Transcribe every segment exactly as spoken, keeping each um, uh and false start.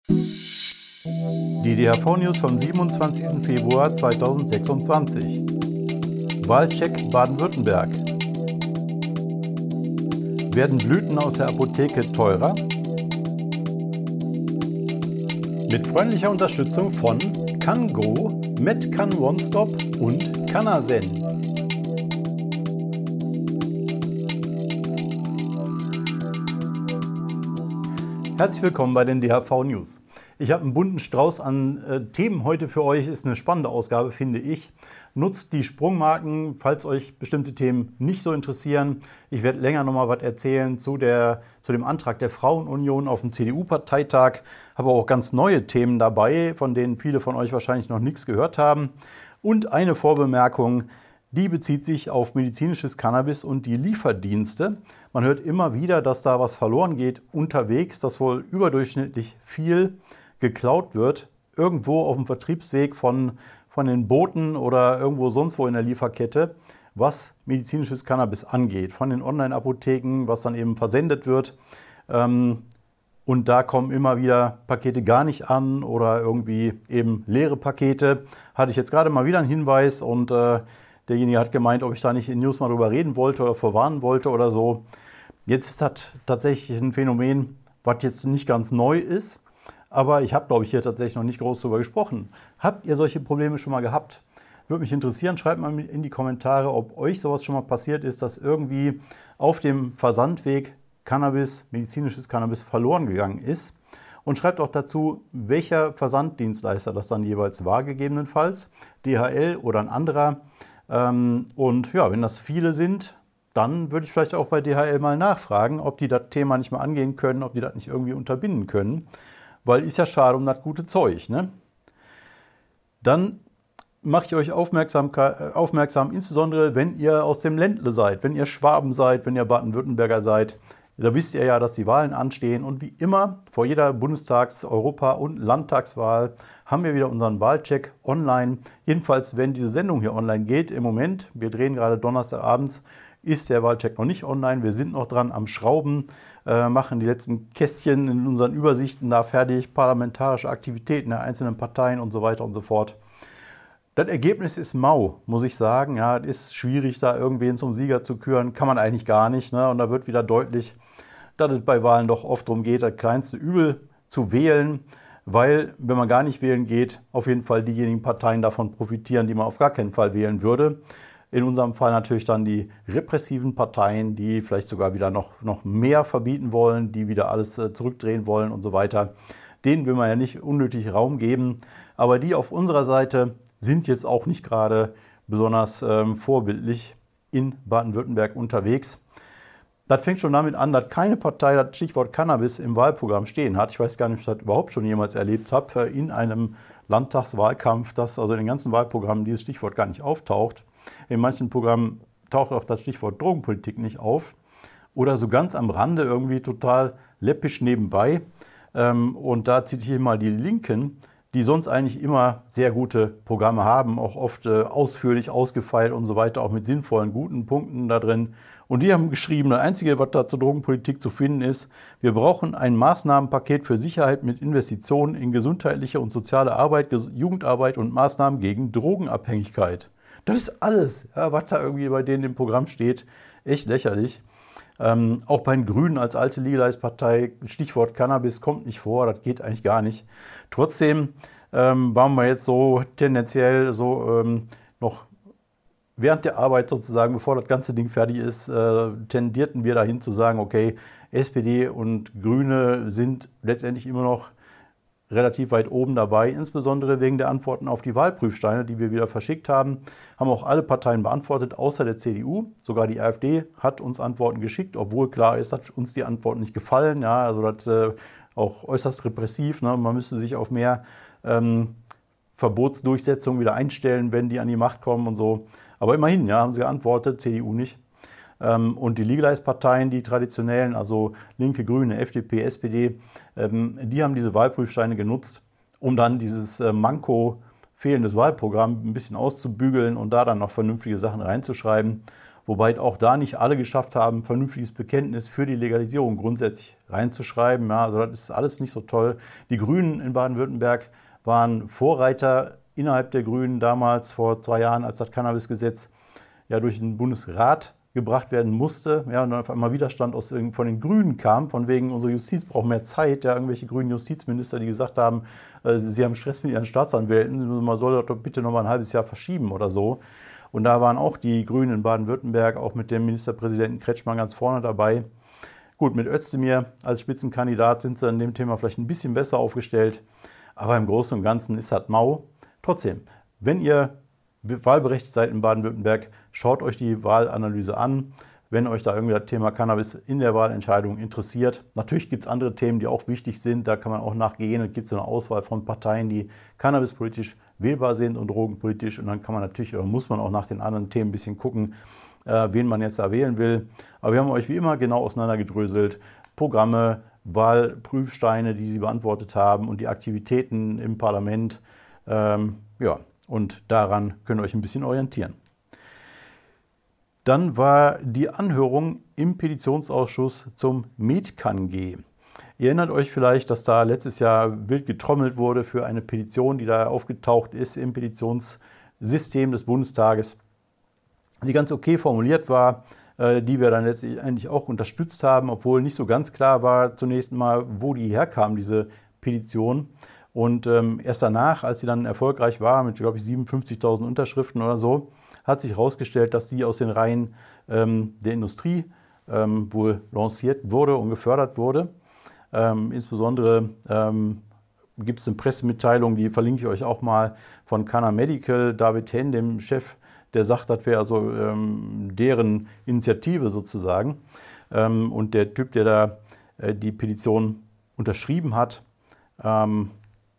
Die D H V-News vom siebenundzwanzigsten Februar zweitausendsechsundzwanzig. Wahlcheck Baden-Württemberg. Werden Blüten aus der Apotheke teurer? Mit freundlicher Unterstützung von CanGo, MedCan OneStop und Canasen. Herzlich willkommen bei den D H V-News. Ich habe einen bunten Strauß an äh, Themen heute für euch. Ist eine spannende Ausgabe, finde ich. Nutzt die Sprungmarken, falls euch bestimmte Themen nicht so interessieren. Ich werde länger noch mal was erzählen zu, der, zu dem Antrag der Frauenunion auf dem C D U-Parteitag. Habe auch ganz neue Themen dabei, von denen viele von euch wahrscheinlich noch nichts gehört haben. Und eine Vorbemerkung, die bezieht sich auf medizinisches Cannabis und die Lieferdienste. Man hört immer wieder, dass da was verloren geht unterwegs, dass wohl überdurchschnittlich viel geklaut wird, irgendwo auf dem Vertriebsweg von, von den Booten oder irgendwo sonst wo in der Lieferkette, was medizinisches Cannabis angeht. Von den Online-Apotheken, was dann eben versendet wird. Und da kommen immer wieder Pakete gar nicht an oder irgendwie eben leere Pakete. Hatte ich jetzt gerade mal wieder einen Hinweis und äh, derjenige hat gemeint, ob ich da nicht in News mal drüber reden wollte oder vorwarnen wollte oder so. Jetzt ist das tatsächlich ein Phänomen, was jetzt nicht ganz neu ist. Aber ich habe, glaube ich, hier tatsächlich noch nicht groß drüber gesprochen. Habt ihr solche Probleme schon mal gehabt? Würde mich interessieren, schreibt mal in die Kommentare, ob euch sowas schon mal passiert ist, dass irgendwie auf dem Versandweg Cannabis, medizinisches Cannabis verloren gegangen ist. Und schreibt auch dazu, welcher Versanddienstleister das dann jeweils war, gegebenenfalls. D H L oder ein anderer. Und ja, wenn das viele sind, dann würde ich vielleicht auch bei D H L mal nachfragen, ob die das Thema nicht mal angehen können, ob die das nicht irgendwie unterbinden können. Weil ist ja schade um das gute Zeug, ne? Dann mache ich euch aufmerksam, aufmerksam, insbesondere wenn ihr aus dem Ländle seid, wenn ihr Schwaben seid, wenn ihr Baden-Württemberger seid. Da wisst ihr ja, dass die Wahlen anstehen. Und wie immer, vor jeder Bundestags-, Europa- und Landtagswahl haben wir wieder unseren Wahlcheck online. Jedenfalls, wenn diese Sendung hier online geht, im Moment, wir drehen gerade Donnerstagabends, ist der Wahlcheck noch nicht online. Wir sind noch dran am Schrauben, äh, machen die letzten Kästchen in unseren Übersichten da fertig, parlamentarische Aktivitäten der einzelnen Parteien und so weiter und so fort. Das Ergebnis ist mau, muss ich sagen. Ja, es ist schwierig, da irgendwen zum Sieger zu küren. Kann man eigentlich gar nicht. Ne? Und da wird wieder deutlich, dass es bei Wahlen doch oft darum geht, das kleinste Übel zu wählen. Weil, wenn man gar nicht wählen geht, auf jeden Fall diejenigen Parteien davon profitieren, die man auf gar keinen Fall wählen würde. In unserem Fall natürlich dann die repressiven Parteien, die vielleicht sogar wieder noch, noch mehr verbieten wollen, die wieder alles äh, zurückdrehen wollen und so weiter. Denen will man ja nicht unnötig Raum geben. Aber die auf unserer Seite sind jetzt auch nicht gerade besonders ähm, vorbildlich in Baden-Württemberg unterwegs. Das fängt schon damit an, dass keine Partei das Stichwort Cannabis im Wahlprogramm stehen hat. Ich weiß gar nicht, ob ich das überhaupt schon jemals erlebt habe, in einem Landtagswahlkampf, dass also in den ganzen Wahlprogrammen dieses Stichwort gar nicht auftaucht. In manchen Programmen taucht auch das Stichwort Drogenpolitik nicht auf. Oder so ganz am Rande irgendwie total läppisch nebenbei. Und da zitiere ich mal die Linken, die sonst eigentlich immer sehr gute Programme haben, auch oft ausführlich ausgefeilt und so weiter, auch mit sinnvollen, guten Punkten da drin. Und die haben geschrieben, das Einzige, was da zur Drogenpolitik zu finden ist, wir brauchen ein Maßnahmenpaket für Sicherheit mit Investitionen in gesundheitliche und soziale Arbeit, Jugendarbeit und Maßnahmen gegen Drogenabhängigkeit. Das ist alles, ja, was da irgendwie bei denen im Programm steht. Echt lächerlich. Ähm, auch bei den Grünen als alte Legalize-Partei, Stichwort Cannabis kommt nicht vor, das geht eigentlich gar nicht. Trotzdem ähm, waren wir jetzt so tendenziell so ähm, noch während der Arbeit sozusagen, bevor das ganze Ding fertig ist, äh, tendierten wir dahin zu sagen, okay, S P D und Grüne sind letztendlich immer noch relativ weit oben dabei, insbesondere wegen der Antworten auf die Wahlprüfsteine, die wir wieder verschickt haben. Haben auch alle Parteien beantwortet, außer der C D U. Sogar die AfD hat uns Antworten geschickt, obwohl klar ist, dass uns die Antworten nicht gefallen. Ja, also das äh, auch äußerst repressiv. Ne? Man müsste sich auf mehr ähm, Verbotsdurchsetzung wieder einstellen, wenn die an die Macht kommen und so. Aber immerhin, ja, haben sie geantwortet, C D U nicht. Und die Legalize-Parteien, die traditionellen, also Linke, Grüne, F D P, S P D, die haben diese Wahlprüfsteine genutzt, um dann dieses Manko fehlendes Wahlprogramm ein bisschen auszubügeln und da dann noch vernünftige Sachen reinzuschreiben. wobei auch da nicht alle geschafft haben, ein vernünftiges Bekenntnis für die Legalisierung grundsätzlich reinzuschreiben. Ja, also das ist alles nicht so toll. Die Grünen in Baden-Württemberg waren Vorreiter innerhalb der Grünen damals, vor zwei Jahren, als das Cannabisgesetz ja durch den Bundesrat gebracht werden musste, ja, und dann auf einmal Widerstand aus, von den Grünen kam, von wegen, unsere Justiz braucht mehr Zeit, ja, irgendwelche grünen Justizminister, die gesagt haben, äh, sie haben Stress mit ihren Staatsanwälten, man soll das doch bitte noch mal ein halbes Jahr verschieben oder so. Und da waren auch die Grünen in Baden-Württemberg, auch mit dem Ministerpräsidenten Kretschmann ganz vorne dabei. Gut, mit Özdemir als Spitzenkandidat sind sie an dem Thema vielleicht ein bisschen besser aufgestellt, aber im Großen und Ganzen ist das mau. Trotzdem, wenn ihr wahlberechtigt seid in Baden-Württemberg, schaut euch die Wahlanalyse an, wenn euch da irgendwie das Thema Cannabis in der Wahlentscheidung interessiert. Natürlich gibt es andere Themen, die auch wichtig sind, da kann man auch nachgehen. Es gibt so eine Auswahl von Parteien, die cannabispolitisch wählbar sind und drogenpolitisch, und dann kann man natürlich, oder muss man auch nach den anderen Themen ein bisschen gucken, äh, wen man jetzt da wählen will. Aber wir haben euch wie immer genau auseinandergedröselt, Programme, Wahlprüfsteine, die sie beantwortet haben, und die Aktivitäten im Parlament. Ähm, ja, und daran könnt ihr euch ein bisschen orientieren. Dann war die Anhörung im Petitionsausschuss zum MedCanG. Ihr erinnert euch vielleicht, dass da letztes Jahr wild getrommelt wurde für eine Petition, die da aufgetaucht ist im Petitionssystem des Bundestages, die ganz okay formuliert war, die wir dann letztlich eigentlich auch unterstützt haben, obwohl nicht so ganz klar war zunächst mal, wo die herkam, diese Petition. Und ähm, erst danach, als sie dann erfolgreich war, mit, glaube ich, siebenundfünfzigtausend Unterschriften oder so, hat sich herausgestellt, dass die aus den Reihen ähm, der Industrie ähm, wohl lanciert wurde und gefördert wurde. Ähm, insbesondere ähm, gibt es eine Pressemitteilung, die verlinke ich euch auch mal, von Canna Medical, David Henn, dem Chef, der sagt, das wäre also ähm, deren Initiative sozusagen. Ähm, und der Typ, der da äh, die Petition unterschrieben hat, ähm,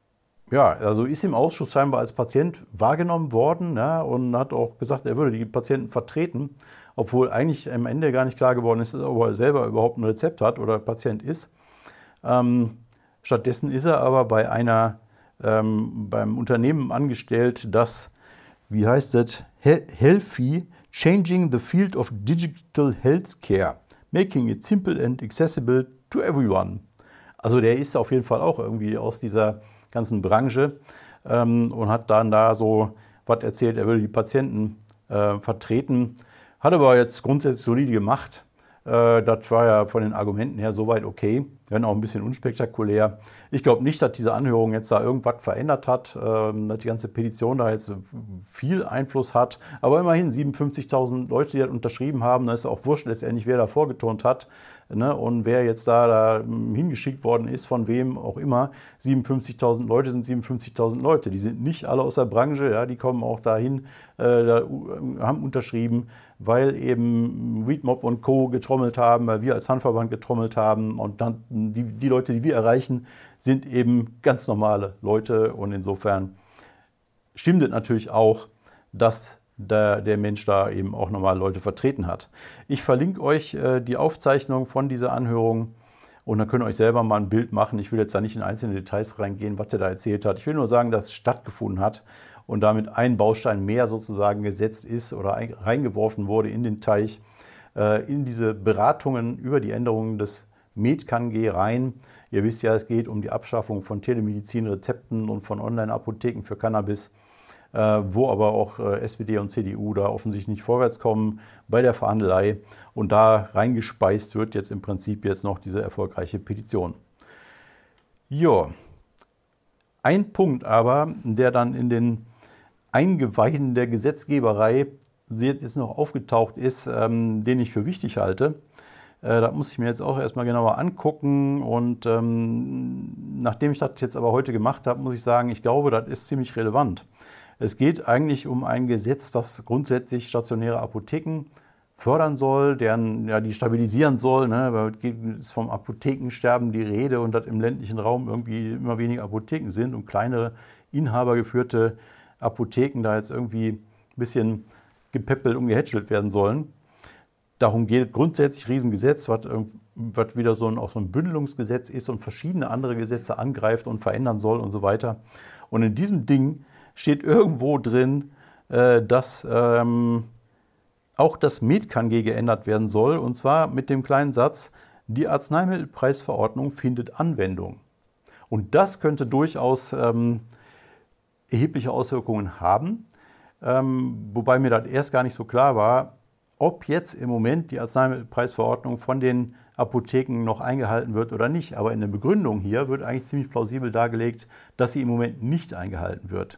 ja, also ist im Ausschuss scheinbar als Patient wahrgenommen worden, ja, und hat auch gesagt, er würde die Patienten vertreten, obwohl eigentlich am Ende gar nicht klar geworden ist, ob er selber überhaupt ein Rezept hat oder Patient ist. Ähm, stattdessen ist er aber bei einer, ähm, beim Unternehmen angestellt, das, wie heißt das, Healthy, Changing the Field of Digital Healthcare, Making it simple and accessible to everyone. Also der ist auf jeden Fall auch irgendwie aus dieser ganzen Branche ähm, und hat dann da so was erzählt, er würde die Patienten äh, vertreten, hat aber jetzt grundsätzlich solide gemacht. Äh, das war ja von den Argumenten her soweit okay, wenn auch ein bisschen unspektakulär. Ich glaube nicht, dass diese Anhörung jetzt da irgendwas verändert hat, äh, dass die ganze Petition da jetzt viel Einfluss hat, aber immerhin siebenundfünfzigtausend Leute, die das unterschrieben haben, da ist auch wurscht letztendlich, wer da vorgeturnt hat. Ne, und wer jetzt da, da hingeschickt worden ist, von wem auch immer, siebenundfünfzigtausend Leute sind siebenundfünfzigtausend Leute. Die sind nicht alle aus der Branche, ja, die kommen auch dahin, äh, da, haben unterschrieben, weil eben Weedmob und Co. getrommelt haben, weil wir als Handverband getrommelt haben. Und dann die, die Leute, die wir erreichen, sind eben ganz normale Leute. Und insofern stimmt es natürlich auch, dass Der, der Mensch da eben auch nochmal Leute vertreten hat. Ich verlinke euch äh, die Aufzeichnung von dieser Anhörung und dann könnt ihr euch selber mal ein Bild machen. Ich will jetzt da nicht in einzelne Details reingehen, was der da erzählt hat. Ich will nur sagen, dass es stattgefunden hat und damit ein Baustein mehr sozusagen gesetzt ist oder ein, reingeworfen wurde in den Teich, äh, in diese Beratungen über die Änderungen des MedCanG rein. Ihr wisst ja, es geht um die Abschaffung von Telemedizin-Rezepten und von Online-Apotheken für Cannabis, wo aber auch S P D und C D U da offensichtlich nicht vorwärts kommen bei der Verhandelei. Und da reingespeist wird jetzt im Prinzip jetzt noch diese erfolgreiche Petition. Ja, ein Punkt aber, der dann in den Eingeweiden der Gesetzgeberei jetzt noch aufgetaucht ist, ähm, den ich für wichtig halte. Äh, da muss ich mir jetzt auch erstmal genauer angucken. Und ähm, nachdem ich das jetzt aber heute gemacht habe, muss ich sagen, ich glaube, das ist ziemlich relevant. Es geht eigentlich um ein Gesetz, das grundsätzlich stationäre Apotheken fördern soll, deren, ja, die stabilisieren soll. Ne? Es ist vom Apothekensterben die Rede und dass im ländlichen Raum irgendwie immer weniger Apotheken sind und kleinere inhabergeführte Apotheken da jetzt irgendwie ein bisschen gepäppelt und gehätschelt werden sollen. Darum geht es grundsätzlich, Riesengesetz, was, was wieder so ein, auch so ein Bündelungsgesetz ist und verschiedene andere Gesetze angreift und verändern soll und so weiter. Und in diesem Ding steht irgendwo drin, dass ähm, auch das MedKG geändert werden soll, und zwar mit dem kleinen Satz: Die Arzneimittelpreisverordnung findet Anwendung. Und das könnte durchaus ähm, erhebliche Auswirkungen haben, ähm, wobei mir das erst gar nicht so klar war, ob jetzt im Moment die Arzneimittelpreisverordnung von den Apotheken noch eingehalten wird oder nicht. Aber in der Begründung hier wird eigentlich ziemlich plausibel dargelegt, dass sie im Moment nicht eingehalten wird.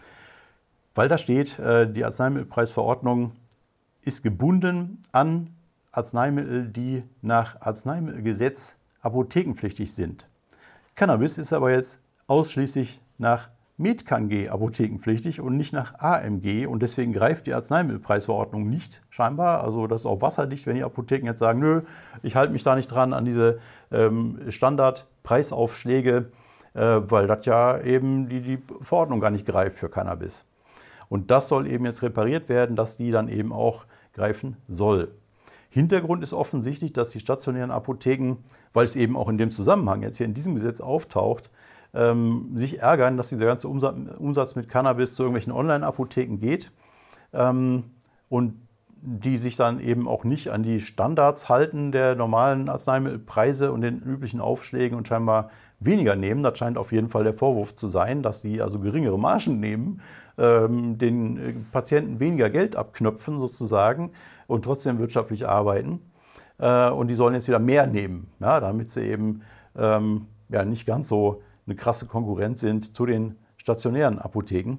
Weil da steht, äh, die Arzneimittelpreisverordnung ist gebunden an Arzneimittel, die nach Arzneimittelgesetz apothekenpflichtig sind. Cannabis ist aber jetzt ausschließlich nach MedKG apothekenpflichtig und nicht nach A M G, und deswegen greift die Arzneimittelpreisverordnung nicht scheinbar. Also das ist auch wasserdicht, wenn die Apotheken jetzt sagen, nö, ich halte mich da nicht dran an diese ähm, Standardpreisaufschläge, äh, weil das ja eben die, die Verordnung gar nicht greift für Cannabis. Und das soll eben jetzt repariert werden, dass die dann eben auch greifen soll. Hintergrund ist offensichtlich, dass die stationären Apotheken, weil es eben auch in dem Zusammenhang jetzt hier in diesem Gesetz auftaucht, ähm, sich ärgern, dass dieser ganze Umsatz, Umsatz mit Cannabis zu irgendwelchen Online-Apotheken geht ähm, und die sich dann eben auch nicht an die Standards halten der normalen Arzneimittelpreise und den üblichen Aufschlägen und scheinbar weniger nehmen. Das scheint auf jeden Fall der Vorwurf zu sein, dass sie also geringere Margen nehmen, ähm, den Patienten weniger Geld abknöpfen sozusagen und trotzdem wirtschaftlich arbeiten. Äh, und die sollen jetzt wieder mehr nehmen, ja, damit sie eben ähm, ja, nicht ganz so eine krasse Konkurrenz sind zu den stationären Apotheken.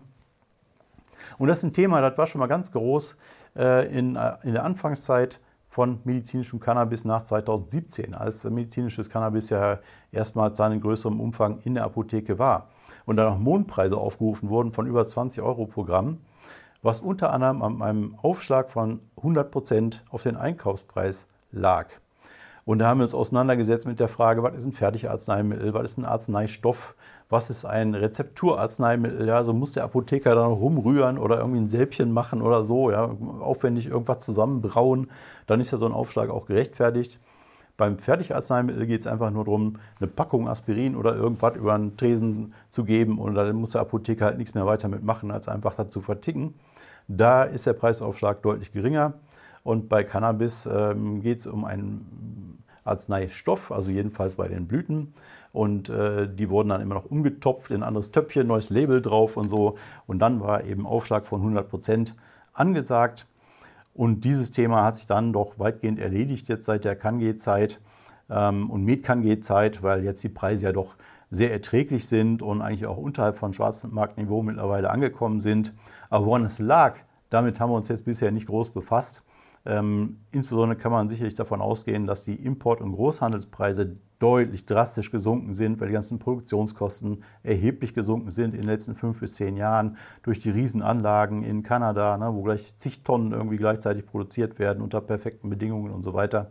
Und das ist ein Thema, das war schon mal ganz groß äh, in, in der Anfangszeit von medizinischem Cannabis nach zweitausendsiebzehn, als medizinisches Cannabis ja erstmals seinen größeren Umfang in der Apotheke war. Und dann auch Mondpreise aufgerufen wurden von über zwanzig Euro pro Gramm, was unter anderem an einem Aufschlag von hundert Prozent auf den Einkaufspreis lag. Und da haben wir uns auseinandergesetzt mit der Frage, was ist ein Fertigarzneimittel, was ist ein Arzneistoff, was ist ein Rezepturarzneimittel, ja, so muss der Apotheker da noch rumrühren oder irgendwie ein Sälbchen machen oder so, ja, aufwendig irgendwas zusammenbrauen, dann ist ja so ein Aufschlag auch gerechtfertigt. Beim Fertigarzneimittel geht es einfach nur darum, eine Packung Aspirin oder irgendwas über einen Tresen zu geben, und dann muss der Apotheker halt nichts mehr weiter mitmachen, als einfach das zu verticken. Da ist der Preisaufschlag deutlich geringer. Und bei Cannabis ähm, geht es um einen Arzneistoff, also jedenfalls bei den Blüten. Und äh, die wurden dann immer noch umgetopft in ein anderes Töpfchen, neues Label drauf und so. Und dann war eben Aufschlag von hundert Prozent angesagt. Und dieses Thema hat sich dann doch weitgehend erledigt jetzt seit der KanG-Zeit ähm, und MedKanG-Zeit, weil jetzt die Preise ja doch sehr erträglich sind und eigentlich auch unterhalb von Schwarzmarktniveau mittlerweile angekommen sind. Aber woran es lag, damit haben wir uns jetzt bisher nicht groß befasst. Ähm, insbesondere kann man sicherlich davon ausgehen, dass die Import- und Großhandelspreise deutlich drastisch gesunken sind, weil die ganzen Produktionskosten erheblich gesunken sind in den letzten fünf bis zehn Jahren durch die Riesenanlagen in Kanada, ne, wo gleich zig Tonnen irgendwie gleichzeitig produziert werden unter perfekten Bedingungen und so weiter.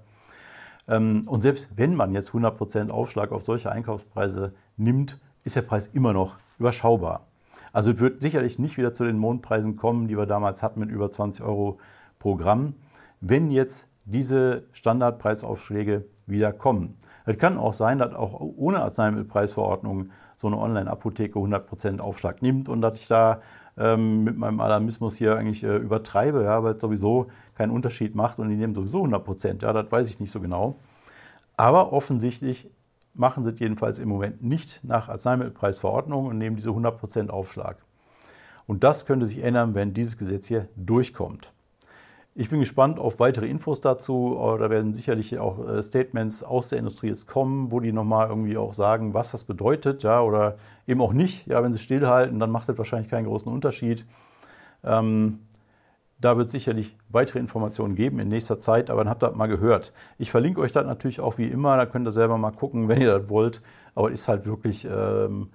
Ähm, und selbst wenn man jetzt hundert Prozent Aufschlag auf solche Einkaufspreise nimmt, ist der Preis immer noch überschaubar. Also es wird sicherlich nicht wieder zu den Mondpreisen kommen, die wir damals hatten mit über zwanzig Euro pro Gramm, wenn jetzt diese Standardpreisaufschläge wieder kommen. Es kann auch sein, dass auch ohne Arzneimittelpreisverordnung so eine Online-Apotheke hundert Prozent Aufschlag nimmt und dass ich da ähm, mit meinem Alarmismus hier eigentlich äh, übertreibe, ja, weil es sowieso keinen Unterschied macht und die nehmen sowieso hundert Prozent. Ja, das weiß ich nicht so genau. Aber offensichtlich machen sie es jedenfalls im Moment nicht nach Arzneimittelpreisverordnung und nehmen diese hundert Prozent Aufschlag. Und das könnte sich ändern, wenn dieses Gesetz hier durchkommt. Ich bin gespannt auf weitere Infos dazu. Da werden sicherlich auch Statements aus der Industrie jetzt kommen, wo die nochmal irgendwie auch sagen, was das bedeutet, ja, oder eben auch nicht. Ja, wenn sie stillhalten, dann macht das wahrscheinlich keinen großen Unterschied. Ähm, da wird es sicherlich weitere Informationen geben in nächster Zeit, aber dann habt ihr das mal gehört. Ich verlinke euch das natürlich auch wie immer, da könnt ihr selber mal gucken, wenn ihr das wollt. Aber es ist halt wirklich ähm,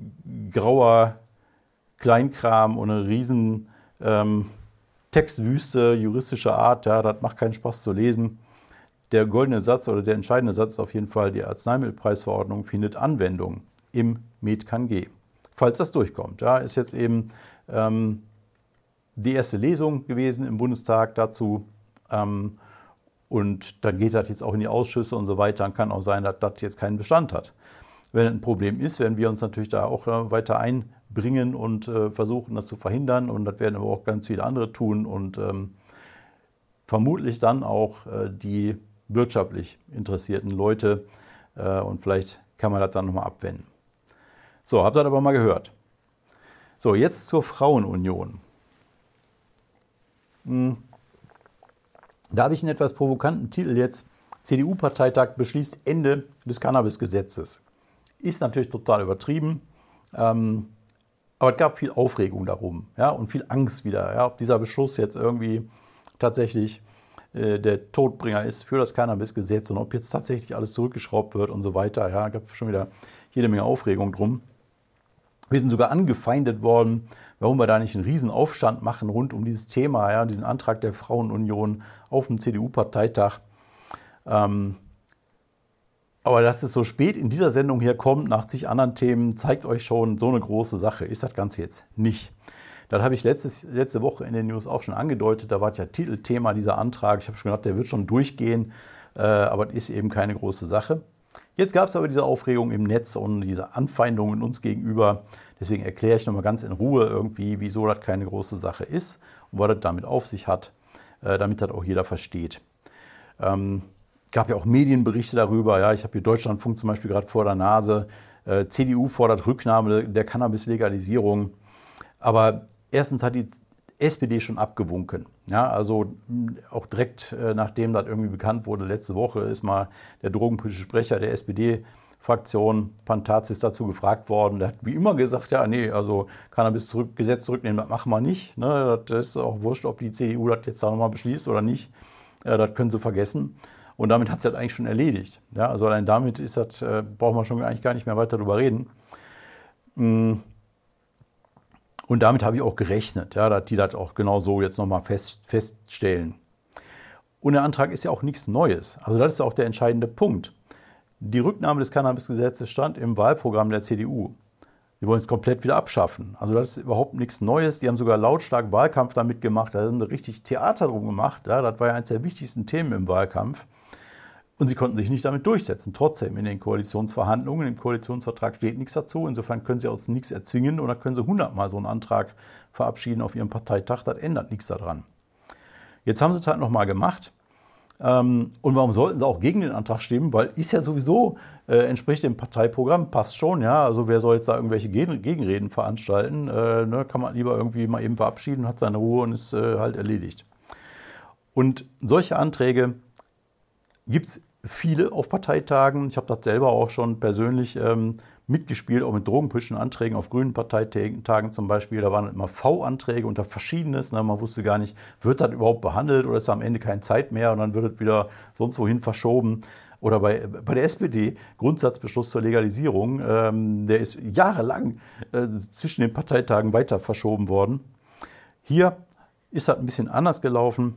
grauer Kleinkram und eine riesen ähm, Textwüste, juristische Art, ja, das macht keinen Spaß zu lesen. Der goldene Satz oder der entscheidende Satz ist auf jeden Fall, die Arzneimittelpreisverordnung findet Anwendung im MedKanG. Falls das durchkommt, ja, ist jetzt eben ähm, die erste Lesung gewesen im Bundestag dazu. Ähm, und dann geht das jetzt auch in die Ausschüsse und so weiter. Dann kann auch sein, dass das jetzt keinen Bestand hat. Wenn ein Problem ist, werden wir uns natürlich da auch äh, weiter einbringen und äh, versuchen, das zu verhindern. Und das werden aber auch ganz viele andere tun. Und ähm, vermutlich dann auch äh, die wirtschaftlich interessierten Leute äh, und vielleicht kann man das dann nochmal abwenden. So, habt ihr das aber mal gehört. So, jetzt zur Frauenunion. Hm. Da habe ich einen etwas provokanten Titel jetzt. C D U-Parteitag beschließt Ende des Cannabis-Gesetzes. Ist natürlich total übertrieben, ähm, aber es gab viel Aufregung darum, ja, und viel Angst wieder, ja, ob dieser Beschluss jetzt irgendwie tatsächlich äh, der Todbringer ist für das Cannabis-Gesetz und ob jetzt tatsächlich alles zurückgeschraubt wird und so weiter. Ja, es gab schon wieder jede Menge Aufregung drum. Wir sind sogar angefeindet worden, warum wir da nicht einen riesen Aufstand machen rund um dieses Thema, ja, diesen Antrag der Frauenunion auf dem C D U-Parteitag. Ähm, aber dass es so spät in dieser Sendung hier kommt, nach zig anderen Themen, zeigt euch schon, so eine große Sache ist das Ganze jetzt nicht. Das habe ich letztes, letzte Woche in den News auch schon angedeutet, da war ja Titelthema dieser Antrag. Ich habe schon gedacht, der wird schon durchgehen, äh, aber das ist eben keine große Sache. Jetzt gab es aber diese Aufregung im Netz und diese Anfeindungen uns gegenüber. Deswegen erkläre ich nochmal ganz in Ruhe irgendwie, wieso das keine große Sache ist und was das damit auf sich hat, äh, damit das auch jeder versteht. Ähm, gab ja auch Medienberichte darüber. Ja, ich habe hier Deutschlandfunk zum Beispiel gerade vor der Nase. Äh, C D U fordert Rücknahme der Cannabis-Legalisierung. Aber erstens hat die S P D schon abgewunken. Ja, also auch direkt äh, nachdem das irgendwie bekannt wurde, letzte Woche ist mal der drogenpolitische Sprecher der S P D-Fraktion, Pantazis, dazu gefragt worden. Der hat wie immer gesagt, ja, nee, also Cannabis-Gesetz zurücknehmen, das machen wir nicht. Ne, das ist auch wurscht, ob die C D U das jetzt da nochmal beschließt oder nicht. Äh, das können sie vergessen. Und damit hat es das eigentlich schon erledigt. Ja, also allein damit ist das, äh, brauchen wir schon eigentlich gar nicht mehr weiter darüber reden. Mm. Und damit habe ich auch gerechnet, ja, dass die das auch genau so jetzt nochmal fest, feststellen. Und der Antrag ist ja auch nichts Neues. Also das ist auch der entscheidende Punkt. Die Rücknahme des Cannabis-Gesetzes stand im Wahlprogramm der C D U. Die wollen es komplett wieder abschaffen. Also das ist überhaupt nichts Neues. Die haben sogar lautstark Wahlkampf damit gemacht. Da haben sie richtig Theater drum gemacht. Ja, das war ja eines der wichtigsten Themen im Wahlkampf. Und sie konnten sich nicht damit durchsetzen. Trotzdem in den Koalitionsverhandlungen, im Koalitionsvertrag steht nichts dazu. Insofern können sie uns nichts erzwingen oder können sie hundertmal so einen Antrag verabschieden auf ihrem Parteitag. Das ändert nichts daran. Jetzt haben sie es halt nochmal gemacht. Und warum sollten sie auch gegen den Antrag stimmen? Weil ist ja sowieso, äh, entspricht dem Parteiprogramm, passt schon. Ja, also wer soll jetzt da irgendwelche Gegenreden veranstalten? Äh, ne, kann man lieber irgendwie mal eben verabschieden, hat seine Ruhe und ist äh, halt erledigt. Und solche Anträge gibt es viele auf Parteitagen. Ich habe das selber auch schon persönlich ähm, mitgespielt, auch mit drogenpolitischen Anträgen auf grünen Parteitagen zum Beispiel. Da waren immer V-Anträge unter Verschiedenes. Ne? Man wusste gar nicht, wird das überhaupt behandelt oder ist am Ende keine Zeit mehr und dann wird es wieder sonst wohin verschoben. Oder bei, bei der S P D, Grundsatzbeschluss zur Legalisierung, ähm, der ist jahrelang äh, zwischen den Parteitagen weiter verschoben worden. Hier ist das ein bisschen anders gelaufen.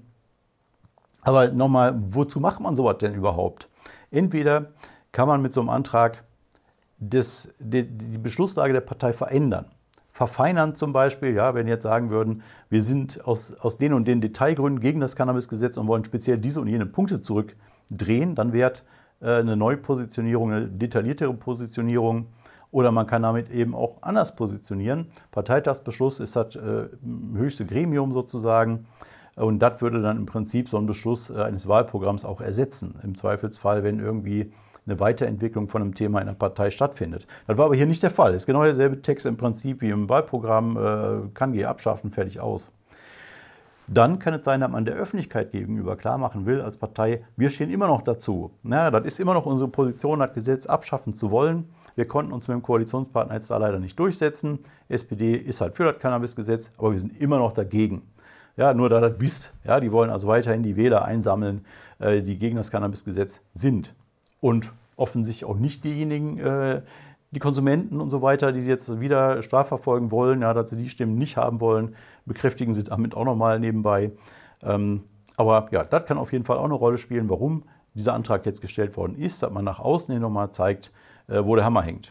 Aber nochmal, wozu macht man sowas denn überhaupt? Entweder kann man mit so einem Antrag das, die, die Beschlusslage der Partei verändern. Verfeinern zum Beispiel, ja, wenn jetzt sagen würden, wir sind aus, aus den und den Detailgründen gegen das Cannabisgesetz und wollen speziell diese und jene Punkte zurückdrehen, dann wäre äh, eine Neupositionierung, eine detailliertere Positionierung. Oder man kann damit eben auch anders positionieren. Parteitagsbeschluss ist das äh, höchste Gremium sozusagen. Und das würde dann im Prinzip so einen Beschluss eines Wahlprogramms auch ersetzen. Im Zweifelsfall, wenn irgendwie eine Weiterentwicklung von einem Thema in der Partei stattfindet. Das war aber hier nicht der Fall. Es ist genau derselbe Text im Prinzip wie im Wahlprogramm, äh, kann G abschaffen, fertig aus. Dann kann es sein, dass man der Öffentlichkeit gegenüber klar machen will als Partei, wir stehen immer noch dazu. Na, das ist immer noch unsere Position, das Gesetz abschaffen zu wollen. Wir konnten uns mit dem Koalitionspartner jetzt da leider nicht durchsetzen. S P D ist halt für das Cannabisgesetz, aber wir sind immer noch dagegen. Ja, nur da das wisst, ja, die wollen also weiterhin die Wähler einsammeln, äh, die gegen das Cannabisgesetz sind. Und offensichtlich auch nicht diejenigen, äh, die Konsumenten und so weiter, die sie jetzt wieder strafverfolgen wollen, ja, dass sie die Stimmen nicht haben wollen, bekräftigen sie damit auch nochmal nebenbei. Ähm, aber ja, das kann auf jeden Fall auch eine Rolle spielen, warum dieser Antrag jetzt gestellt worden ist, dass man nach außen hin nochmal zeigt, äh, wo der Hammer hängt.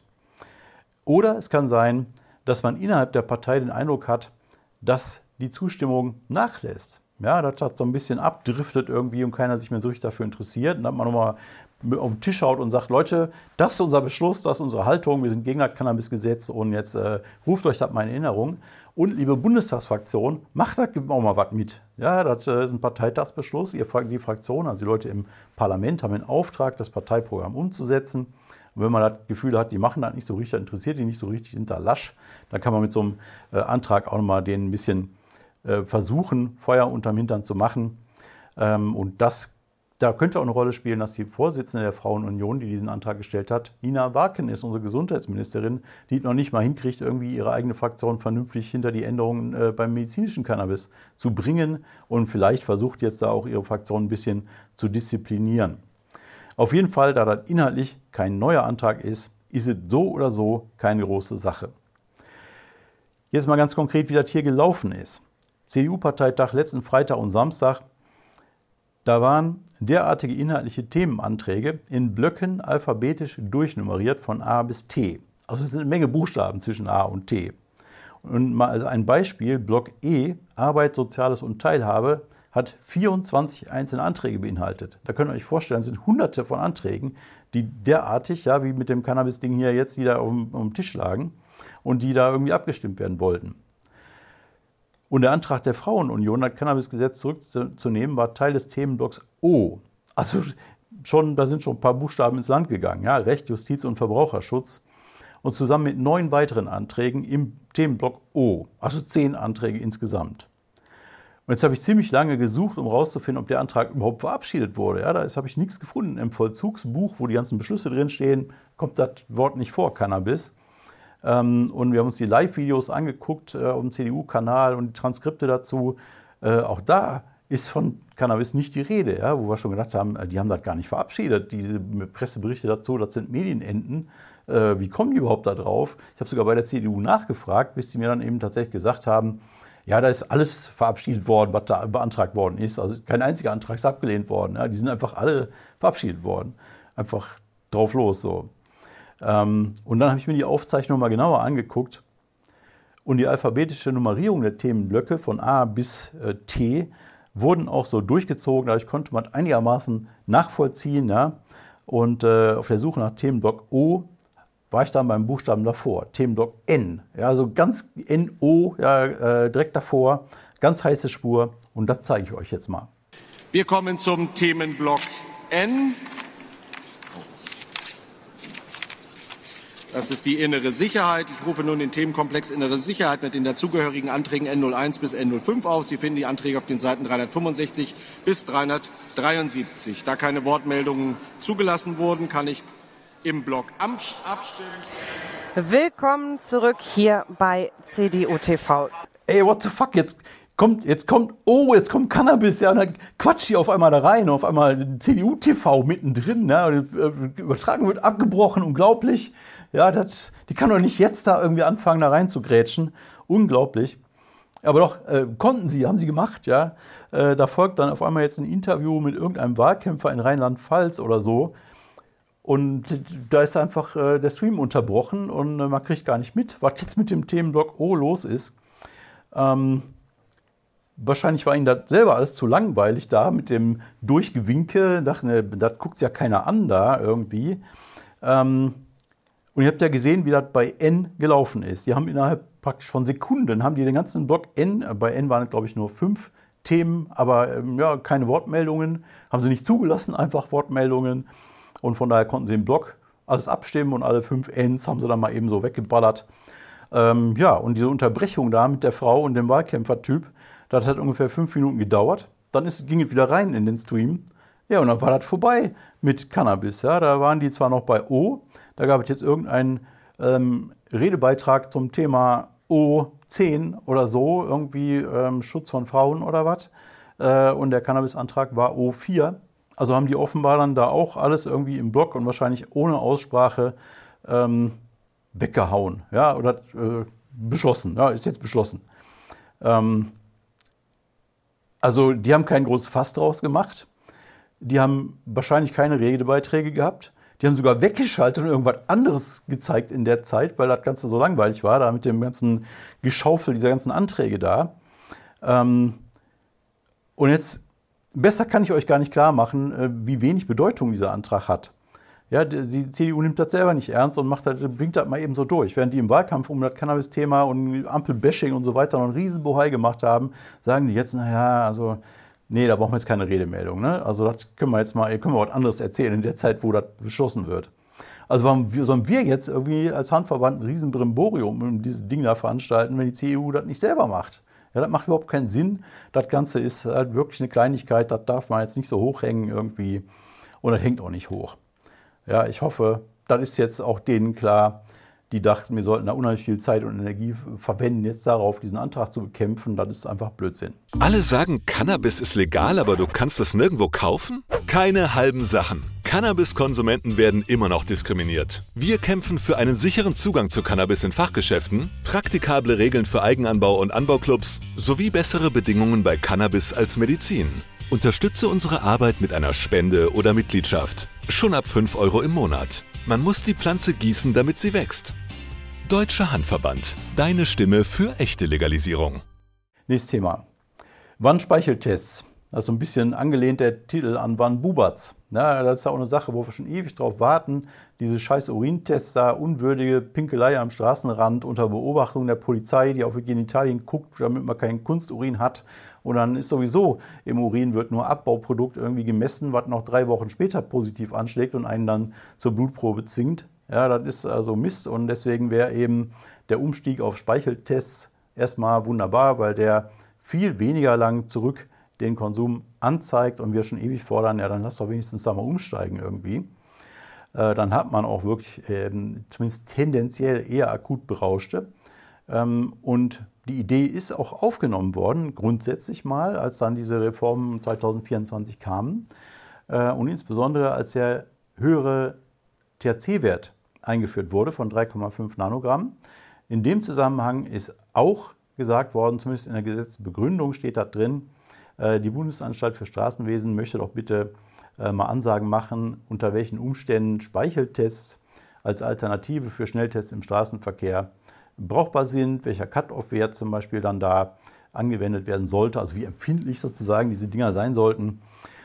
Oder es kann sein, dass man innerhalb der Partei den Eindruck hat, dass die Zustimmung nachlässt. Ja, dass das so ein bisschen abdriftet irgendwie und keiner sich mehr so richtig dafür interessiert. Und dann hat man nochmal auf den Tisch haut und sagt, Leute, das ist unser Beschluss, das ist unsere Haltung, wir sind gegen das Cannabisgesetz und jetzt äh, ruft euch das mal in Erinnerung. Und liebe Bundestagsfraktion, macht da auch mal was mit. Ja, das ist ein Parteitagsbeschluss. Ihr, die Fraktion, also die Leute im Parlament, haben den Auftrag, das Parteiprogramm umzusetzen. Und wenn man das Gefühl hat, die machen das nicht so richtig, interessiert die nicht so richtig, sind da lasch, dann kann man mit so einem äh, Antrag auch nochmal denen ein bisschen äh, versuchen, Feuer unterm Hintern zu machen. Ähm, und das Da könnte auch eine Rolle spielen, dass die Vorsitzende der Frauenunion, die diesen Antrag gestellt hat, Nina Warken ist, unsere Gesundheitsministerin, die noch nicht mal hinkriegt, irgendwie ihre eigene Fraktion vernünftig hinter die Änderungen äh, beim medizinischen Cannabis zu bringen und vielleicht versucht jetzt da auch ihre Fraktion ein bisschen zu disziplinieren. Auf jeden Fall, da das inhaltlich kein neuer Antrag ist, ist es so oder so keine große Sache. Jetzt mal ganz konkret, wie das hier gelaufen ist. C D U-Parteitag letzten Freitag und Samstag. Da waren derartige inhaltliche Themenanträge in Blöcken alphabetisch durchnummeriert von A bis T. Also es sind eine Menge Buchstaben zwischen A und T. Und mal als ein Beispiel, Block E, Arbeit, Soziales und Teilhabe, hat vierundzwanzig einzelne Anträge beinhaltet. Da könnt ihr euch vorstellen, es sind hunderte von Anträgen, die derartig, ja, wie mit dem Cannabis-Ding hier jetzt, die da auf dem, auf dem Tisch lagen und die da irgendwie abgestimmt werden wollten. Und der Antrag der Frauenunion, das Cannabisgesetz zurückzunehmen, war Teil des Themenblocks O. Also schon, da sind schon ein paar Buchstaben ins Land gegangen. Ja? Recht, Justiz und Verbraucherschutz. Und zusammen mit neun weiteren Anträgen im Themenblock O. Also zehn Anträge insgesamt. Und jetzt habe ich ziemlich lange gesucht, um herauszufinden, ob der Antrag überhaupt verabschiedet wurde. Ja, da habe ich nichts gefunden. Im Vollzugsbuch, wo die ganzen Beschlüsse drinstehen, kommt das Wort nicht vor, Cannabis. Und wir haben uns die Live-Videos angeguckt äh, auf dem C D U-Kanal und die Transkripte dazu. Äh, auch da ist von Cannabis nicht die Rede, ja, wo wir schon gedacht haben, die haben das gar nicht verabschiedet. Diese Presseberichte dazu, das sind Medienenten. Äh, wie kommen die überhaupt da drauf? Ich habe sogar bei der C D U nachgefragt, bis sie mir dann eben tatsächlich gesagt haben, ja, da ist alles verabschiedet worden, was da beantragt worden ist. Also kein einziger Antrag ist abgelehnt worden. Ja. Die sind einfach alle verabschiedet worden. Einfach drauf los so. Und dann habe ich mir die Aufzeichnung mal genauer angeguckt und die alphabetische Nummerierung der Themenblöcke von A bis äh, T wurden auch so durchgezogen, dadurch konnte man einigermaßen nachvollziehen. Ja? Und äh, auf der Suche nach Themenblock O war ich dann beim Buchstaben davor, Themenblock N. Ja, also ganz N O, ja, äh, direkt davor, ganz heiße Spur und das zeige ich euch jetzt mal. Wir kommen zum Themenblock N. Das ist die innere Sicherheit. Ich rufe nun den Themenkomplex innere Sicherheit mit den dazugehörigen Anträgen N null eins bis N null fünf auf. Sie finden die Anträge auf den Seiten dreihundertfünfundsechzig bis dreihundertdreiundsiebzig. Da keine Wortmeldungen zugelassen wurden, kann ich im Block abstimmen. Willkommen zurück hier bei C D U T V. Ey, what the fuck, jetzt kommt, jetzt kommt, oh, jetzt kommt Cannabis, ja, und dann quatscht die auf einmal da rein, auf einmal C D U T V mittendrin, ja, und die Übertragung wird abgebrochen, unglaublich. Ja, das, die kann doch nicht jetzt da irgendwie anfangen, da rein zu grätschen. Unglaublich. Aber doch, äh, konnten sie, haben sie gemacht, ja. Äh, da folgt dann auf einmal jetzt ein Interview mit irgendeinem Wahlkämpfer in Rheinland-Pfalz oder so. Und da ist einfach äh, der Stream unterbrochen und äh, man kriegt gar nicht mit, was jetzt mit dem Themenblock O los ist. Ähm, wahrscheinlich war ihnen das selber alles zu langweilig da mit dem Durchgewinke. Dachten, äh, das guckt ja keiner an da irgendwie. Ähm, Und ihr habt ja gesehen, wie das bei N gelaufen ist. Die haben innerhalb praktisch von Sekunden, haben die den ganzen Block N, bei N waren es glaube ich nur fünf Themen, aber ähm, ja, keine Wortmeldungen, haben sie nicht zugelassen, einfach Wortmeldungen. Und von daher konnten sie im Block alles abstimmen und alle fünf Ns haben sie dann mal eben so weggeballert. Ähm, ja, und diese Unterbrechung da mit der Frau und dem Wahlkämpfertyp, das hat ungefähr fünf Minuten gedauert. Dann ist, ging es wieder rein in den Stream. Ja, und dann war das vorbei mit Cannabis. Ja, da waren die zwar noch bei O, da gab es jetzt irgendeinen ähm, Redebeitrag zum Thema O zehn oder so, irgendwie ähm, Schutz von Frauen oder was. Äh, und der Cannabisantrag war O vier. Also haben die offenbar dann da auch alles irgendwie im Block und wahrscheinlich ohne Aussprache ähm, weggehauen. Ja, oder äh, beschlossen. Ja, ist jetzt beschlossen. Ähm, also die haben kein großes Fass draus gemacht. Die haben wahrscheinlich keine Redebeiträge gehabt. Die haben sogar weggeschaltet und irgendwas anderes gezeigt in der Zeit, weil das Ganze so langweilig war, da mit dem ganzen Geschaufel dieser ganzen Anträge da. Ähm, und jetzt besser kann ich euch gar nicht klar machen, wie wenig Bedeutung dieser Antrag hat. Ja, die C D U nimmt das selber nicht ernst und macht das, bringt das mal eben so durch. Während die im Wahlkampf um das Cannabis-Thema und Ampelbashing und so weiter noch einen riesen Bohai gemacht haben, sagen die jetzt, naja, also, nee, da brauchen wir jetzt keine Redemeldung. Ne? Also das können wir jetzt mal, können wir was anderes erzählen in der Zeit, wo das beschlossen wird. Also warum sollen wir jetzt irgendwie als Handverband ein riesen Brimborium um dieses Ding da veranstalten, wenn die C D U das nicht selber macht? Ja, das macht überhaupt keinen Sinn. Das Ganze ist halt wirklich eine Kleinigkeit, das darf man jetzt nicht so hochhängen irgendwie. Und das hängt auch nicht hoch. Ja, ich hoffe, das ist jetzt auch denen klar, die dachten, wir sollten da unheimlich viel Zeit und Energie verwenden, jetzt darauf, diesen Antrag zu bekämpfen. Das ist einfach Blödsinn. Alle sagen, Cannabis ist legal, aber du kannst es nirgendwo kaufen? Keine halben Sachen. Cannabis-Konsumenten werden immer noch diskriminiert. Wir kämpfen für einen sicheren Zugang zu Cannabis in Fachgeschäften, praktikable Regeln für Eigenanbau und Anbauclubs sowie bessere Bedingungen bei Cannabis als Medizin. Unterstütze unsere Arbeit mit einer Spende oder Mitgliedschaft. Schon ab fünf Euro im Monat. Man muss die Pflanze gießen, damit sie wächst. Deutscher Handverband. Deine Stimme für echte Legalisierung. Nächstes Thema. Wann-Speicheltests. Das ist so ein bisschen angelehnt der Titel an Wann Bubatz. Ja, das ist ja auch eine Sache, wo wir schon ewig drauf warten. Diese scheiß Urintests da, unwürdige Pinkelei am Straßenrand unter Beobachtung der Polizei, die auf die Genitalien guckt, damit man keinen Kunsturin hat. Und dann ist sowieso im Urin wird nur Abbauprodukt irgendwie gemessen, was noch drei Wochen später positiv anschlägt und einen dann zur Blutprobe zwingt. Ja, das ist also Mist und deswegen wäre eben der Umstieg auf Speicheltests erstmal wunderbar, weil der viel weniger lang zurück den Konsum anzeigt und wir schon ewig fordern, ja, dann lass doch wenigstens da mal umsteigen irgendwie. Äh, dann hat man auch wirklich ähm, zumindest tendenziell eher akut Berauschte. Ähm, und die Idee ist auch aufgenommen worden, grundsätzlich mal, als dann diese Reformen zwanzig vierundzwanzig kamen äh, und insbesondere als der höhere T H C-Wert eingeführt wurde von drei Komma fünf Nanogramm. In dem Zusammenhang ist auch gesagt worden, zumindest in der Gesetzesbegründung steht da drin, äh, die Bundesanstalt für Straßenwesen möchte doch bitte äh, mal Ansagen machen, unter welchen Umständen Speicheltests als Alternative für Schnelltests im Straßenverkehr brauchbar sind, welcher Cut-off-Wert zum Beispiel dann da angewendet werden sollte, also wie empfindlich sozusagen diese Dinger sein sollten.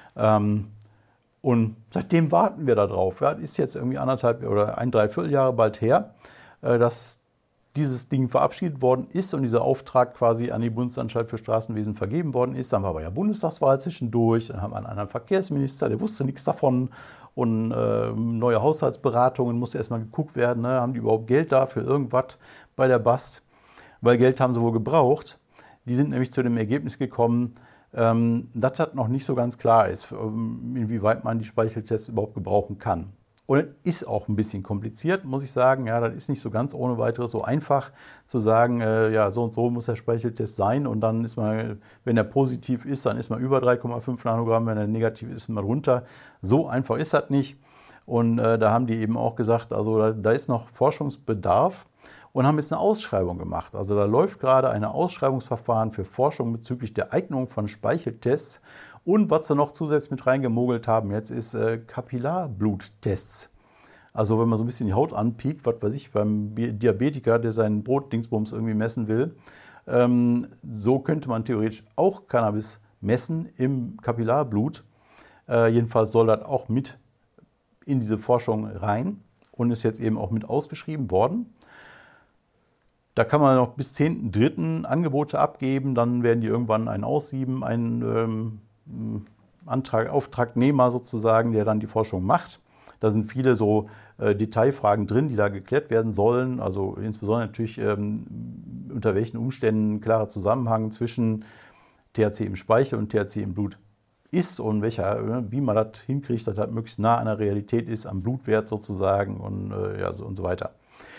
Ähm, und seitdem warten wir darauf. Ja, ist jetzt irgendwie anderthalb oder ein, dreiviertel Jahre bald her, äh, dass dieses Ding verabschiedet worden ist und dieser Auftrag quasi an die Bundesanstalt für Straßenwesen vergeben worden ist. Dann war aber ja Bundestagswahl zwischendurch, dann haben wir einen anderen Verkehrsminister, der wusste nichts davon. Und äh, neue Haushaltsberatungen, musste erstmal geguckt werden, ne? Haben die überhaupt Geld da für irgendwas bei der B A S? Weil Geld haben sie wohl gebraucht. Die sind nämlich zu dem Ergebnis gekommen, ähm, dass das noch nicht so ganz klar ist, inwieweit man die Speicheltests überhaupt gebrauchen kann. Und ist auch ein bisschen kompliziert, muss ich sagen. Ja, das ist nicht so ganz ohne weiteres so einfach zu sagen, äh, ja, so und so muss der Speicheltest sein. Und dann ist man, wenn er positiv ist, dann ist man über drei Komma fünf Nanogramm, wenn er negativ ist, ist man runter. So einfach ist das nicht. Und äh, da haben die eben auch gesagt, also da, da ist noch Forschungsbedarf und haben jetzt eine Ausschreibung gemacht. Also da läuft gerade ein Ausschreibungsverfahren für Forschung bezüglich der Eignung von Speicheltests. Und was sie noch zusätzlich mit reingemogelt haben jetzt, ist äh, Kapillarbluttests. Also wenn man so ein bisschen die Haut anpiekt, was weiß ich, beim Diabetiker, der seinen Brotdingsbums irgendwie messen will, ähm, so könnte man theoretisch auch Cannabis messen im Kapillarblut. Äh, jedenfalls soll das auch mit in diese Forschung rein und ist jetzt eben auch mit ausgeschrieben worden. Da kann man noch bis zehnten dritten Angebote abgeben, dann werden die irgendwann einen aussieben, einen ähm, Antrag, Auftragnehmer sozusagen, der dann die Forschung macht. Da sind viele so äh, Detailfragen drin, die da geklärt werden sollen. Also insbesondere natürlich, ähm, unter welchen Umständen ein klarer Zusammenhang zwischen T H C im Speichel und T H C im Blut ist und welcher, wie man das hinkriegt, dass das möglichst nah an der Realität ist, am Blutwert sozusagen und, äh, ja, so und so weiter.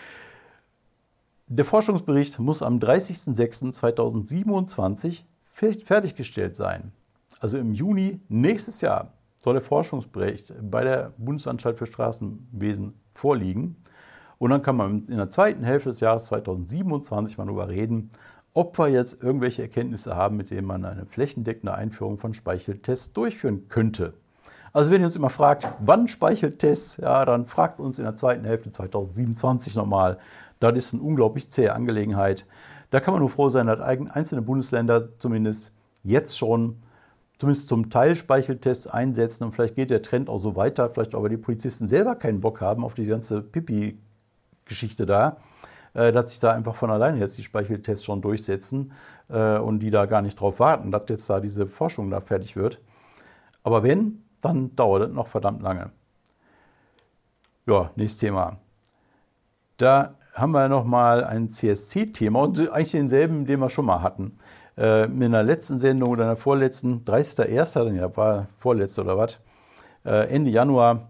Der Forschungsbericht muss am dreißigsten sechsten zweitausendsiebenundzwanzig fertiggestellt sein. Also im Juni nächstes Jahr soll der Forschungsbericht bei der Bundesanstalt für Straßenwesen vorliegen. Und dann kann man in der zweiten Hälfte des Jahres zweitausendsiebenundzwanzig mal darüber reden, ob wir jetzt irgendwelche Erkenntnisse haben, mit denen man eine flächendeckende Einführung von Speicheltests durchführen könnte. Also wenn ihr uns immer fragt, wann Speicheltests, ja, dann fragt uns in der zweiten Hälfte zweitausendsiebenundzwanzig nochmal. Das ist eine unglaublich zähe Angelegenheit. Da kann man nur froh sein, dass einzelne Bundesländer zumindest jetzt schon zumindest zum Teil Speicheltests einsetzen und vielleicht geht der Trend auch so weiter, vielleicht auch, weil die Polizisten selber keinen Bock haben auf die ganze Pipi-Geschichte da, äh, dass sich da einfach von alleine jetzt die Speicheltests schon durchsetzen äh, und die da gar nicht drauf warten, dass jetzt da diese Forschung da fertig wird. Aber wenn, dann dauert das noch verdammt lange. Ja, nächstes Thema. Da haben wir nochmal ein C S C-Thema und eigentlich denselben, den wir schon mal hatten. Äh, in der letzten Sendung oder in der vorletzten, dreißigster erster, ja, war vorletzte oder was, äh, Ende Januar,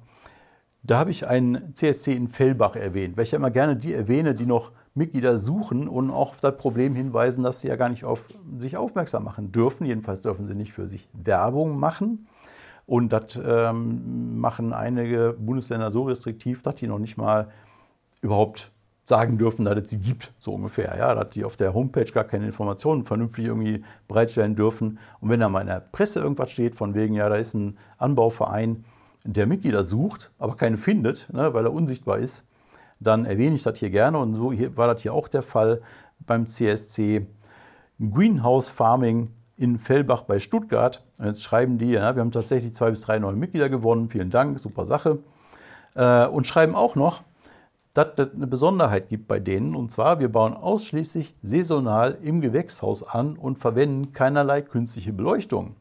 da habe ich einen C S C in Fellbach erwähnt, weil ich ja immer gerne die erwähne, die noch Mitglieder suchen und auch auf das Problem hinweisen, dass sie ja gar nicht auf sich aufmerksam machen dürfen. Jedenfalls dürfen sie nicht für sich Werbung machen. Und das ähm, machen einige Bundesländer so restriktiv, dass die noch nicht mal überhaupt sagen dürfen, dass es sie gibt, so ungefähr. Ja, dass die auf der Homepage gar keine Informationen vernünftig irgendwie bereitstellen dürfen. Und wenn da mal in der Presse irgendwas steht, von wegen, ja, da ist ein Anbauverein, der Mitglieder sucht, aber keine findet, ne, weil er unsichtbar ist, dann erwähne ich das hier gerne. Und so hier war das hier auch der Fall beim C S C Greenhouse Farming in Fellbach bei Stuttgart. Und jetzt schreiben die, ja, wir haben tatsächlich zwei bis drei neue Mitglieder gewonnen, vielen Dank, super Sache. Äh, und schreiben auch noch, dass es eine Besonderheit gibt bei denen. Und zwar, wir bauen ausschließlich saisonal im Gewächshaus an und verwenden keinerlei künstliche Beleuchtung.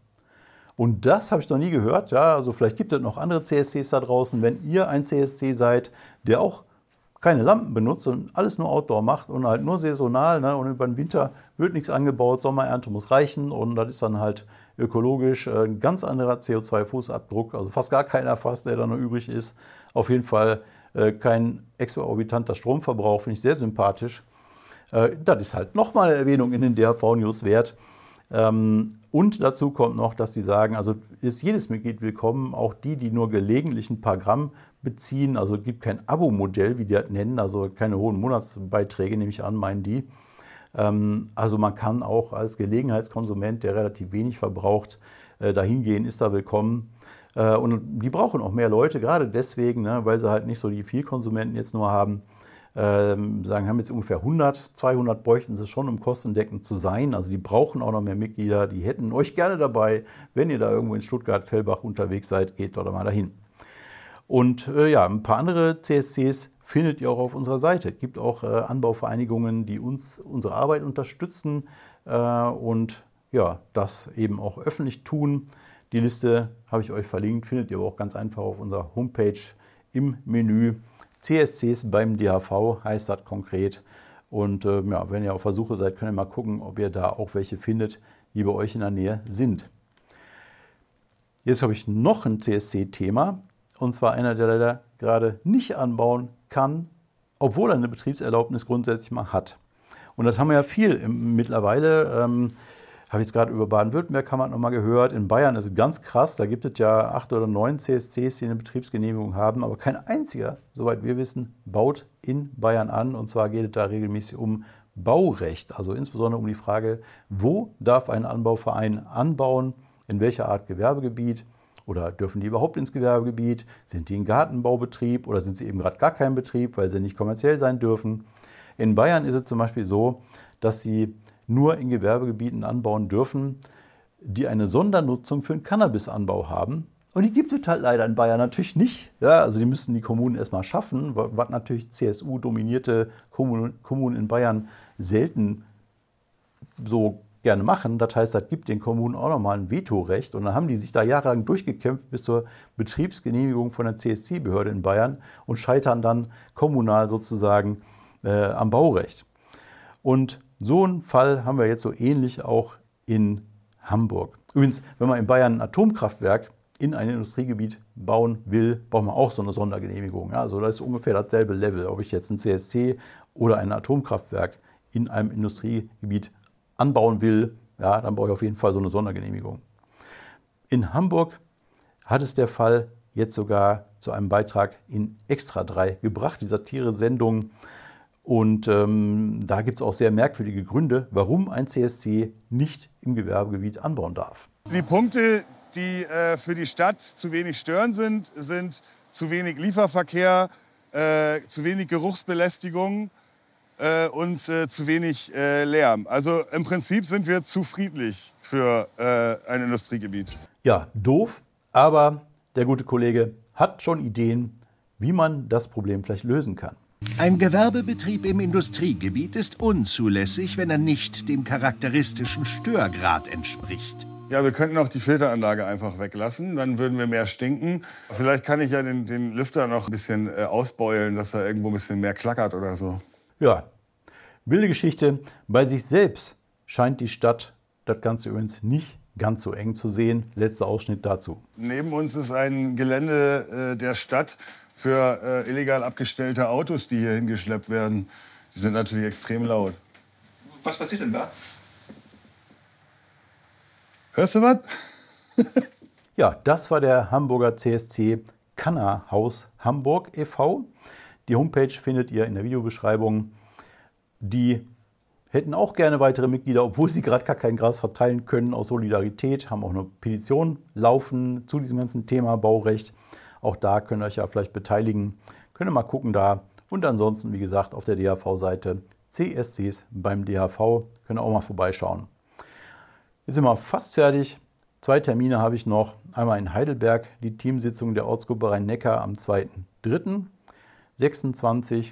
Und das habe ich noch nie gehört. Ja, also vielleicht gibt es noch andere C S Cs da draußen. Wenn ihr ein C S C seid, der auch keine Lampen benutzt und alles nur Outdoor macht und halt nur saisonal, ne, und über den Winter wird nichts angebaut, Sommerernte muss reichen und das ist dann halt ökologisch ein ganz anderer C O zwei Fußabdruck, also fast gar keiner fast, der da noch übrig ist. Auf jeden Fall äh, kein exorbitanter Stromverbrauch, finde ich sehr sympathisch. Äh, das ist halt nochmal eine Erwähnung in den D H V-News wert. Ähm, und dazu kommt noch, dass sie sagen, also ist jedes Mitglied willkommen, auch die, die nur gelegentlich ein paar Gramm beziehen. Also es gibt kein Abo-Modell, wie die das nennen, also keine hohen Monatsbeiträge, nehme ich an, meinen die. Ähm, also man kann auch als Gelegenheitskonsument, der relativ wenig verbraucht, äh, dahin gehen, ist da willkommen. Äh, und die brauchen auch mehr Leute, gerade deswegen, ne, weil sie halt nicht so die Vielkonsumenten jetzt nur haben. Ähm, sagen, haben jetzt ungefähr hundert, zweihundert bräuchten sie schon, um kostendeckend zu sein. Also die brauchen auch noch mehr Mitglieder, die hätten euch gerne dabei. Wenn ihr da irgendwo in Stuttgart-Fellbach unterwegs seid, geht dort mal dahin. Und äh, ja, ein paar andere C S Cs findet ihr auch auf unserer Seite. Es gibt auch äh, Anbauvereinigungen, die uns unsere Arbeit unterstützen äh, und ja, das eben auch öffentlich tun. Die Liste habe ich euch verlinkt, findet ihr aber auch ganz einfach auf unserer Homepage im Menü. C S Cs beim D H V heißt das konkret. Und äh, ja, wenn ihr auf der Suche seid, könnt ihr mal gucken, ob ihr da auch welche findet, die bei euch in der Nähe sind. Jetzt habe ich noch ein C S C-Thema. Und zwar einer, der leider gerade nicht anbauen kann, obwohl er eine Betriebserlaubnis grundsätzlich mal hat. Und das haben wir ja viel mittlerweile. Ähm, habe ich jetzt gerade über Baden-Württemberg haben wir noch mal gehört. In Bayern ist es ganz krass. Da gibt es ja acht oder neun C S Cs, die eine Betriebsgenehmigung haben. Aber kein einziger, soweit wir wissen, baut in Bayern an. Und zwar geht es da regelmäßig um Baurecht. Also insbesondere um die Frage, wo darf ein Anbauverein anbauen, in welcher Art Gewerbegebiet. Oder dürfen die überhaupt ins Gewerbegebiet? Sind die ein Gartenbaubetrieb oder sind sie eben gerade gar kein Betrieb, weil sie nicht kommerziell sein dürfen? In Bayern ist es zum Beispiel so, dass sie nur in Gewerbegebieten anbauen dürfen, die eine Sondernutzung für den Cannabisanbau haben. Und die gibt es halt leider in Bayern natürlich nicht. Ja, also die müssen die Kommunen erstmal schaffen, was natürlich C S U-dominierte Kommunen in Bayern selten so gerne machen. Das heißt, das gibt den Kommunen auch nochmal ein Vetorecht. Und dann haben die sich da jahrelang durchgekämpft bis zur Betriebsgenehmigung von der C S C-Behörde in Bayern und scheitern dann kommunal sozusagen äh, am Baurecht. Und so einen Fall haben wir jetzt so ähnlich auch in Hamburg. Übrigens, wenn man in Bayern ein Atomkraftwerk in ein Industriegebiet bauen will, braucht man auch so eine Sondergenehmigung. Ja, also das ist ungefähr dasselbe Level, ob ich jetzt ein C S C oder ein Atomkraftwerk in einem Industriegebiet anbauen will, ja, dann brauche ich auf jeden Fall so eine Sondergenehmigung. In Hamburg hat es der Fall jetzt sogar zu einem Beitrag in Extra drei gebracht, die Satire-Sendung. Und ähm, da gibt es auch sehr merkwürdige Gründe, warum ein C S C nicht im Gewerbegebiet anbauen darf. Die Punkte, die äh, für die Stadt zu wenig störend sind, sind zu wenig Lieferverkehr, äh, zu wenig Geruchsbelästigung, äh, und äh, zu wenig äh, Lärm. Also im Prinzip sind wir zu friedlich für äh, ein Industriegebiet. Ja, doof, aber der gute Kollege hat schon Ideen, wie man das Problem vielleicht lösen kann. Ein Gewerbebetrieb im Industriegebiet ist unzulässig, wenn er nicht dem charakteristischen Störgrad entspricht. Ja, wir könnten auch die Filteranlage einfach weglassen, dann würden wir mehr stinken. Vielleicht kann ich ja den, den Lüfter noch ein bisschen äh, ausbeulen, dass er irgendwo ein bisschen mehr klackert oder so. Ja, wilde Geschichte. Bei sich selbst scheint die Stadt das Ganze übrigens nicht ganz so eng zu sehen. Letzter Ausschnitt dazu. Neben uns ist ein Gelände äh, der Stadt für äh, illegal abgestellte Autos, die hier hingeschleppt werden. Die sind natürlich extrem laut. Was passiert denn da? Hörst du was? Ja, das war der Hamburger C S C Kannerhaus Hamburg e V Die Homepage findet ihr in der Videobeschreibung. Die hätten auch gerne weitere Mitglieder, obwohl sie gerade gar kein Gras verteilen können aus Solidarität, haben auch eine Petition laufen zu diesem ganzen Thema Baurecht. Auch da könnt ihr euch ja vielleicht beteiligen. Könnt ihr mal gucken da. Und ansonsten, wie gesagt, auf der D H V-Seite C S Cs beim D H V. Könnt ihr auch mal vorbeischauen. Jetzt sind wir fast fertig. Zwei Termine habe ich noch. Einmal in Heidelberg, die Teamsitzung der Ortsgruppe Rhein-Neckar am zweiten dritten sechsundzwanzig.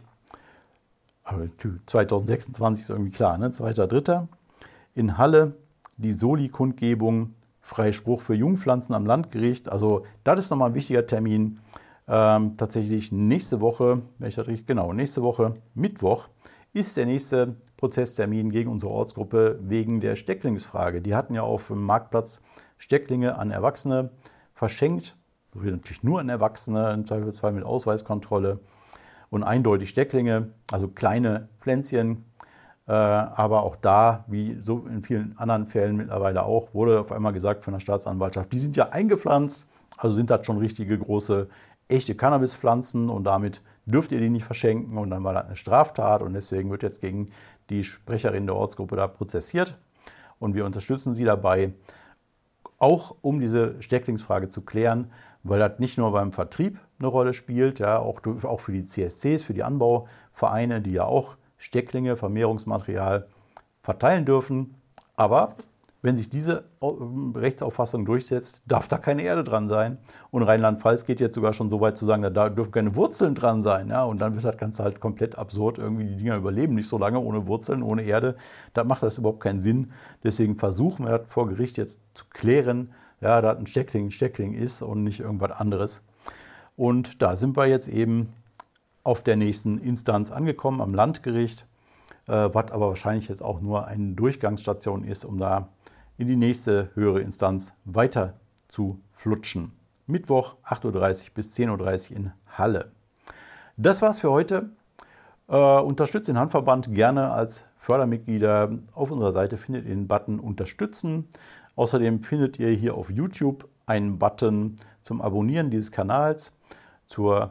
zweitausendsechsundzwanzig ist irgendwie klar, ne? zweiter dritter In Halle die Soli-Kundgebung, Freispruch für Jungpflanzen am Landgericht. Also das ist nochmal ein wichtiger Termin. Ähm, tatsächlich nächste Woche, wenn ich das richtig, genau, nächste Woche, Mittwoch, ist der nächste Prozesstermin gegen unsere Ortsgruppe wegen der Stecklingsfrage. Die hatten ja auf dem Marktplatz Stecklinge an Erwachsene verschenkt. Natürlich nur an Erwachsene, im Zweifelsfall mit Ausweiskontrolle. Und eindeutig Stecklinge, also kleine Pflänzchen. Äh, aber auch da, wie so in vielen anderen Fällen mittlerweile auch, wurde auf einmal gesagt von der Staatsanwaltschaft, die sind ja eingepflanzt, also sind das schon richtige große, echte Cannabispflanzen und damit dürft ihr die nicht verschenken. Und dann war das eine Straftat und deswegen wird jetzt gegen die Sprecherin der Ortsgruppe da prozessiert. Und wir unterstützen sie dabei, auch um diese Stecklingsfrage zu klären, weil das nicht nur beim Vertrieb eine Rolle spielt, ja, auch, auch für die C S Cs, für die Anbauvereine, die ja auch Stecklinge, Vermehrungsmaterial verteilen dürfen. Aber wenn sich diese Rechtsauffassung durchsetzt, darf da keine Erde dran sein. Und Rheinland-Pfalz geht jetzt sogar schon so weit zu sagen, da dürfen keine Wurzeln dran sein. Ja? Und dann wird das Ganze halt komplett absurd. Irgendwie die Dinger überleben nicht so lange ohne Wurzeln, ohne Erde. Da macht das überhaupt keinen Sinn. Deswegen versuchen wir das vor Gericht jetzt zu klären, ja, dass ein Steckling ein Steckling ist und nicht irgendwas anderes. Und da sind wir jetzt eben auf der nächsten Instanz angekommen, am Landgericht, äh, was aber wahrscheinlich jetzt auch nur eine Durchgangsstation ist, um da in die nächste höhere Instanz weiter zu flutschen. Mittwoch acht Uhr dreißig bis zehn Uhr dreißig in Halle. Das war's für heute. Äh, unterstützt den Handverband gerne als Fördermitglieder. Auf unserer Seite findet ihr den Button Unterstützen. Außerdem findet ihr hier auf YouTube einen Button zum Abonnieren dieses Kanals, zur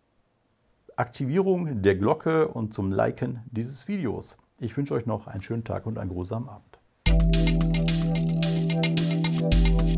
Aktivierung der Glocke und zum Liken dieses Videos. Ich wünsche euch noch einen schönen Tag und einen grusamen Abend.